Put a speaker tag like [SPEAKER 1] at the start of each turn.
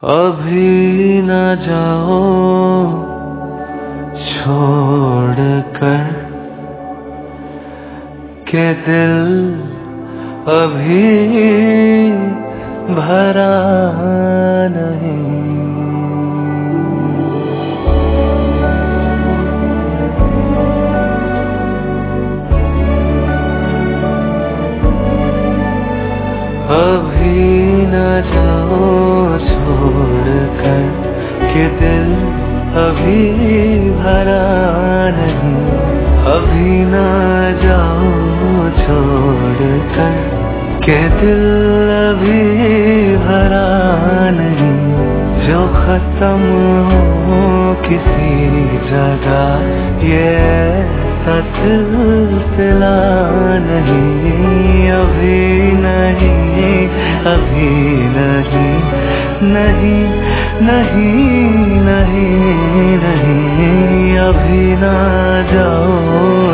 [SPEAKER 1] अभी न जाओ छोड़कर के दिल अभी भरा नहीं। अभी न जाओ छोड़कर के दिल अभी भरा नहीं। अभी न जाओ छोड़कर के दिल अभी भरा नहीं। जो खत्म हो किसी जगह ये सिलसिला नहीं। अभी नहीं, अभी नहीं, नहीं नहीं नहीं नहीं, अभी ना जाओ